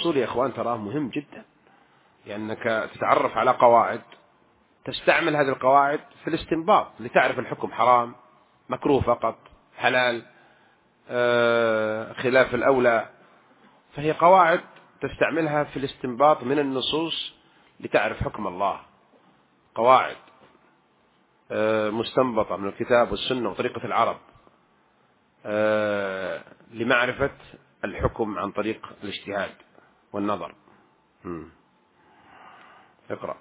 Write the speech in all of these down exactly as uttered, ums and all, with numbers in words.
الأصول يا إخوان تراه مهم جدا، لأنك يعني تتعرف على قواعد تستعمل هذه القواعد في الاستنباط لتعرف الحكم حرام مكروه فقط حلال آه خلاف الأولى. فهي قواعد تستعملها في الاستنباط من النصوص لتعرف حكم الله، قواعد آه مستنبطة من الكتاب والسنة وطريقة العرب آه لمعرفة الحكم عن طريق الاجتهاد والنظر. مم. اقرأ.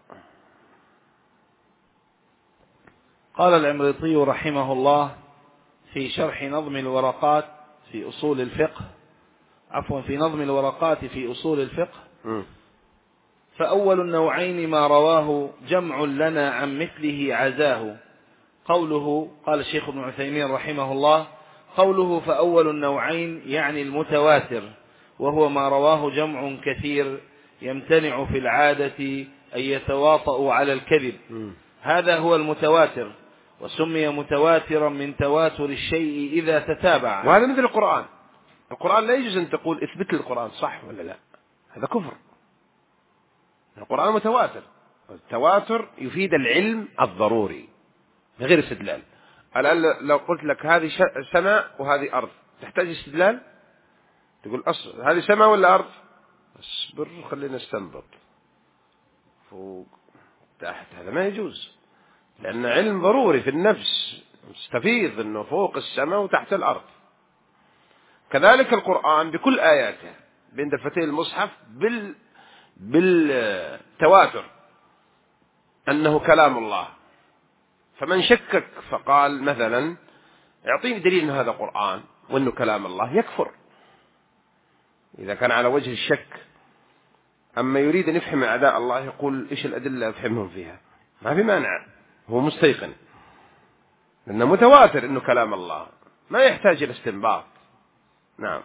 قال العمريطي رحمه الله في شرح نظم الورقات في أصول الفقه عفوا في نظم الورقات في أصول الفقه م. فأول النوعين ما رواه جمع لنا عن مثله عزاه. قوله قال الشيخ ابن عثيمين رحمه الله قوله فأول النوعين يعني المتواتر، وهو ما رواه جمع كثير يمتنع في العادة أن يتواطؤ على الكذب، م. هذا هو المتواتر، وسمي متواترا من تواتر الشيء إذا تتابع. وهذا مثل القرآن. القرآن لا يجوز أن تقول اثبت لي القرآن صح ولا لا، هذا كفر. القرآن متواتر، التواتر يفيد العلم الضروري من غير استدلال. الآن لو قلت لك هذه سماء وهذه أرض تحتاج استدلال؟ تقول أصل هذه سماء ولا أرض؟ اصبر خلينا نستنبط فوق تحت، هذا ما يجوز، لأن علم ضروري في النفس مستفيض أنه فوق السماء وتحت الأرض. كذلك القرآن بكل آياته بين دفتي المصحف بال بالتواتر أنه كلام الله. فمن شكك فقال مثلا اعطيني دليل أن هذا قرآن وأنه كلام الله، يكفر إذا كان على وجه الشك. أما يريد أن يفهم أعداء الله يقول إيش الأدلة أفهمهم فيها، ما في مانع، هو مستيقن لأنه متواتر أنه كلام الله، ما يحتاج إلى استنباط. نعم.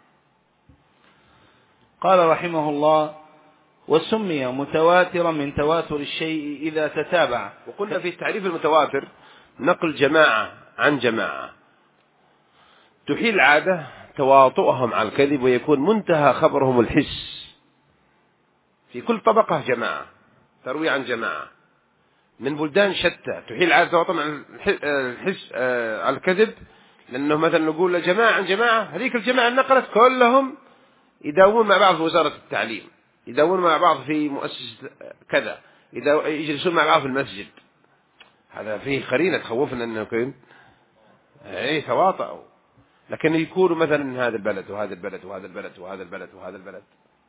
قال رحمه الله وسمي متواترا من تواتر الشيء إذا تتابع. وقلنا في تعريف المتواتر نقل جماعة عن جماعة تحيل عادة تواطؤهم على الكذب، ويكون منتهى خبرهم الحس. في كل طبقة جماعة تروي عن جماعة من بلدان شتى تحيل عادة تواطؤهم على الحس على الكذب، لأنه مثلا نقول جماعة عن جماعة، هذيك الجماعة نقلت كلهم يداومون مع بعض في وزارة التعليم، يداومون مع بعض في مؤسسة كذا، يجلسون مع بعض في المسجد. هذا فيه قرينة تخوفنا أنه يكون ايه تواطؤوا. لكن يكونوا مثلا من هذا البلد وهذا البلد وهذا البلد وهذا البلد وهذا البلد،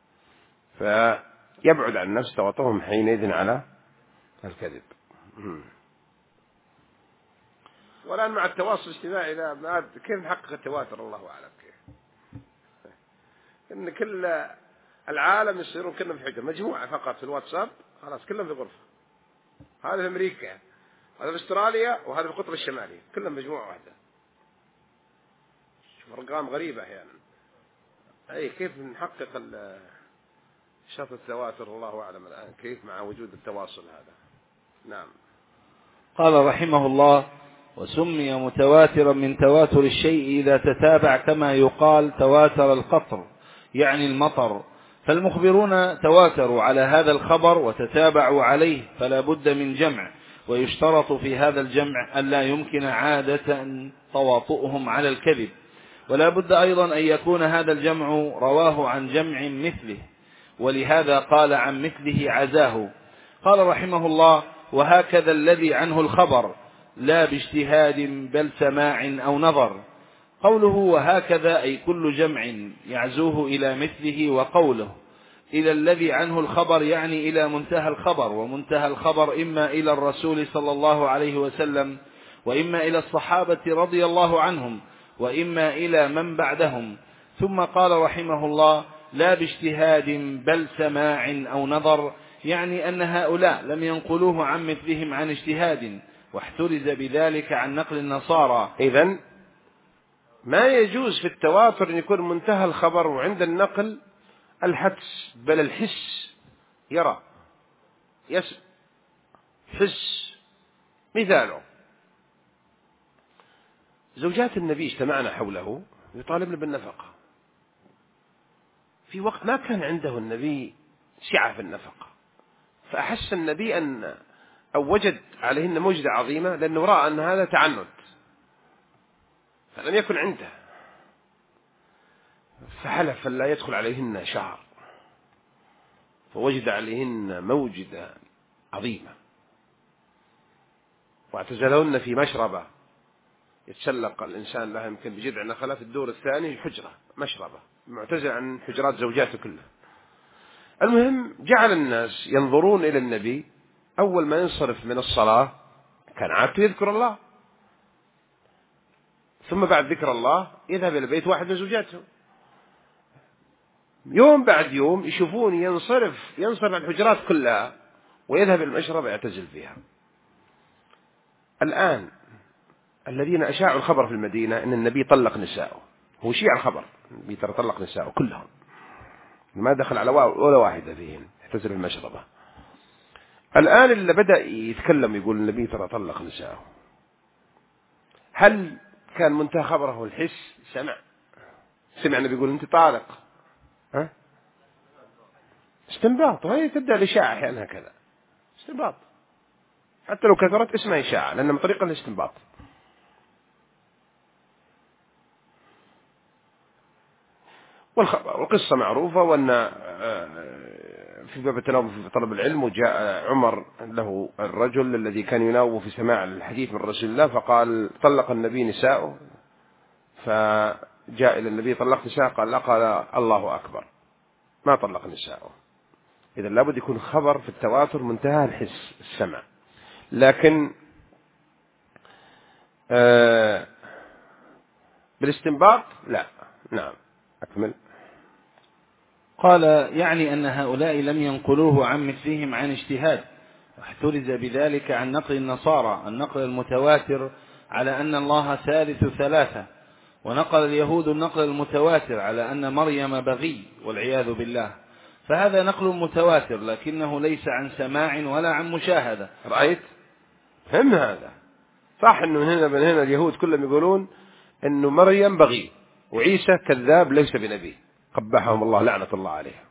فيبعد عن النفس تواطؤهم حينئذ على الكذب. والآن مع التواصل الاجتماعي لا، كيف نحقق التواتر؟ الله أعلم كيف. إن كل العالم يصيرون كلهم في حجة مجموعة فقط في الواتساب، خلاص كلهم في غرفة. هذا في أمريكا، هذا في أستراليا، وهذا في القطب الشمالي، كلهم مجموعة واحدة. شوف أرقام غريبة أحيانا. أي كيف نحقق شرط التواتر؟ الله أعلم الآن كيف مع وجود التواصل هذا. نعم. قال رحمه الله وسمي متواترا من تواتر الشيء إذا تتابع، كما يقال تواتر القطر يعني المطر، فالمخبرون تواتروا على هذا الخبر وتتابعوا عليه، فلا بد من جمع، ويشترط في هذا الجمع أن لا يمكن عادة تواطؤهم على الكذب، ولا بد أيضا أن يكون هذا الجمع رواه عن جمع مثله، ولهذا قال عن مثله عزاه. قال رحمه الله وهكذا الذي عنه الخبر لا باجتهاد بل سماع أو نظر. قوله وهكذا أي كل جمع يعزوه إلى مثله، وقوله إلى الذي عنه الخبر يعني إلى منتهى الخبر، ومنتهى الخبر إما إلى الرسول صلى الله عليه وسلم، وإما إلى الصحابة رضي الله عنهم، وإما إلى من بعدهم. ثم قال رحمه الله لا باجتهاد بل سماع أو نظر، يعني أن هؤلاء لم ينقلوه عن مثلهم عن اجتهاد، واحترز بذلك عن نقل النصارى. إذن ما يجوز في التواتر أن يكون منتهى الخبر وعند النقل الحدس، بل الحس، يرى يسمع حس. مثاله زوجات النبي اجتمعنا حوله يطالبن بالنفقة، في وقت ما كان عنده النبي سعة في النفقة، فأحس النبي أن أو وجد عليهن موجدة عظيمة، لأنه رأى أن هذا تعنت فلم يكن عنده، فحلف لا يدخل عليهن شهر، فوجد عليهن موجدة عظيمة، واعتزلهن في مشربة يتسلق الإنسان لها يمكن بجذع نخلة في الدور الثاني حجرة مشربة معتزل عن حجرات زوجاته كلها. المهم جعل الناس ينظرون إلى النبي أول ما ينصرف من الصلاة كان عادته يذكر الله، ثم بعد ذكر الله يذهب إلى بيت واحد من زوجاته، يوم بعد يوم يشوفون ينصرف ينصرف الحجرات كلها ويذهب إلى المشربة يعتزل فيها. الآن الذين أشاعوا الخبر في المدينة أن النبي طلق نساءه، هو شيع الخبر النبي ترى طلق نساءه كلهم، ما دخل على ولا واحدة فيهم، اعتزل المشربة. الآن اللي بدأ يتكلم يقول النبي ترى طلق نساءه، هل كان منتهى خبره الحس؟ سمع سمع النبي يقول أنت طالق، ها استنباط، وهي تبدأ الإشاعة أحيانا كذا استنباط، حتى لو كثرت اسمها إشاعة لأنها من طريقة الاستنباط. والقصة معروفة، وأن في باب التناوب في طلب العلم، وجاء عمر له الرجل الذي كان يناوب في سماع الحديث من رسول الله، فقال طلق النبي نساءه، فجاء إلى النبي طلق نساءه، قال لا، قال الله أكبر ما طلق نساءه. إذا لابد يكون خبر في التواتر منتهى الحس السمع، لكن آه بالاستنباط لا. نعم أكمل. قال يعني أن هؤلاء لم ينقلوه عن مثلهم عن اجتهاد، واحترز بذلك عن نقل النصارى النقل المتواتر على أن الله ثالث ثلاثة، ونقل اليهود النقل المتواتر على أن مريم بغي والعياذ بالله، فهذا نقل متواتر لكنه ليس عن سماع ولا عن مشاهدة. رأيت هم هذا صح، أنه هنا من هنا اليهود كلهم يقولون أنه مريم بغي وعيسى كذاب ليس بنبي، قبحهم الله لعنة الله عليه،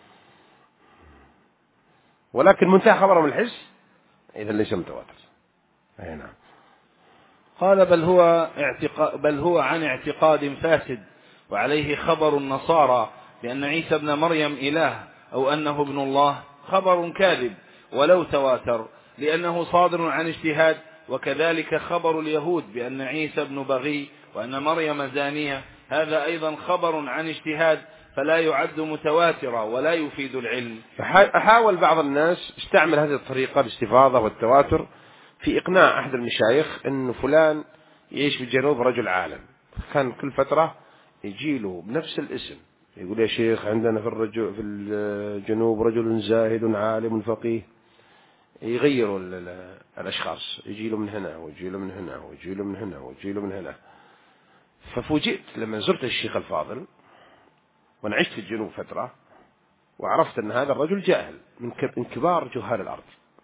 ولكن منتهى خبرهم الحس إذا ليس متواتر. أي نعم. قال بل هو, اعتقاد بل هو عن اعتقاد فاسد، وعليه خبر النصارى بأن عيسى ابن مريم إله أو أنه ابن الله خبر كاذب ولو تواتر، لأنه صادر عن اجتهاد، وكذلك خبر اليهود بأن عيسى ابن بغي وأن مريم زانية، هذا أيضا خبر عن اجتهاد فلا يعد متواترا ولا يفيد العلم. أحاول بعض الناس استعمل هذه الطريقة الاستفاضة والتواتر في إقناع أحد المشايخ أن فلان يعيش في الجنوب رجل عالم، كان كل فترة يجيله بنفس الاسم يقول يا شيخ عندنا في الرجل في الجنوب رجل زاهد عالم فقيه، يغيروا الأشخاص، يجيله من هنا ويجيله من هنا ويجيله من هنا ويجيله من هنا. ففوجئت لما زرت الشيخ الفاضل وأنا عشت في الجنوب فترة، وعرفت أن هذا الرجل جاهل من كبار جهال الأرض.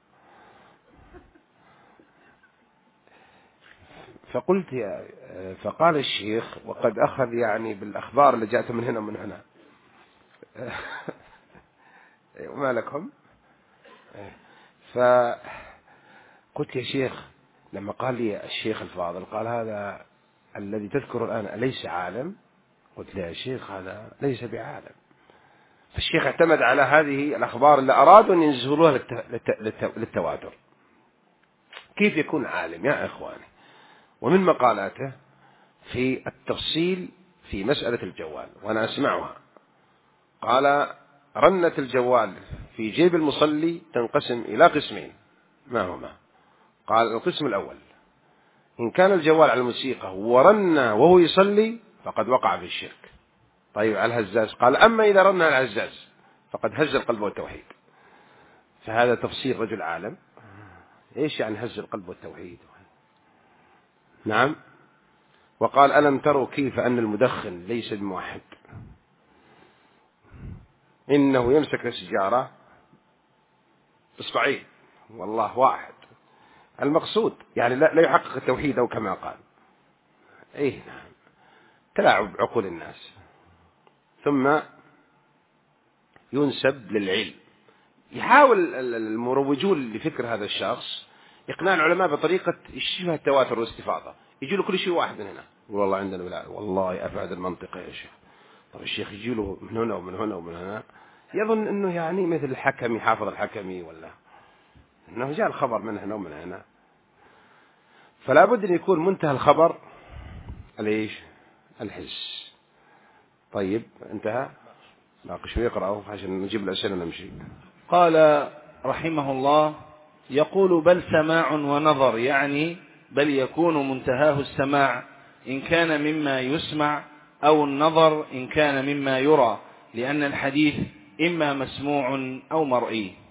فقلت يا فقال الشيخ وقد أخذ يعني بالأخبار اللي جاءت من هنا ومن هنا وما لكم. فقلت يا شيخ لما قال لي الشيخ الفاضل قال هذا الذي تذكر الآن أليس عالم؟ قلت له يا شيخ هذا ليس بعالم. فالشيخ اعتمد على هذه الأخبار اللي أرادوا أن ينزلوها للتواتر. كيف يكون عالم يا إخواني؟ ومن مقالاته في التفصيل في مسألة الجوال وأنا أسمعها، قال رنة الجوال في جيب المصلي تنقسم إلى قسمين، ما هما؟ قال القسم الأول إن كان الجوال على الموسيقى ورن وهو يصلي فقد وقع في الشرك. طيب على الهزاز؟ قال أما إذا رن على الهزاز فقد هز القلب والتوحيد. فهذا تفسير رجل عالم. إيش يعني هز القلب والتوحيد؟ نعم. وقال ألم تروا كيف أن المدخن ليس بموحد، إنه يمسك السجارة إصبعين والله واحد. المقصود يعني لا يحقق التوحيد أو كما قال. إيه نعم، تلاعب عقول الناس. ثم ينسب للعلم. يحاول المروجون لفكر هذا الشخص إقناع العلماء بطريقة شبه التواتر والاستفاضة. يجي له كل شيء واحد من هنا، والله عندنا ولا والله أبعد المنطقة يا شيخ. طب الشيخ يجي له من هنا ومن هنا ومن هنا، يظن أنه يعني مثل الحكمي حافظ الحكمي، ولا أنه جاء الخبر من هنا ومن هنا. فلا بد أن يكون منتهى الخبر ليش الحس. طيب انتهى، ناقش ويقرأه عشان نجيب الأسئلة ونمشي. قال رحمه الله: يقول بل سماع ونظر، يعني بل يكون منتهاه السماع إن كان مما يسمع، أو النظر إن كان مما يرى، لأن الحديث إما مسموع أو مرئي.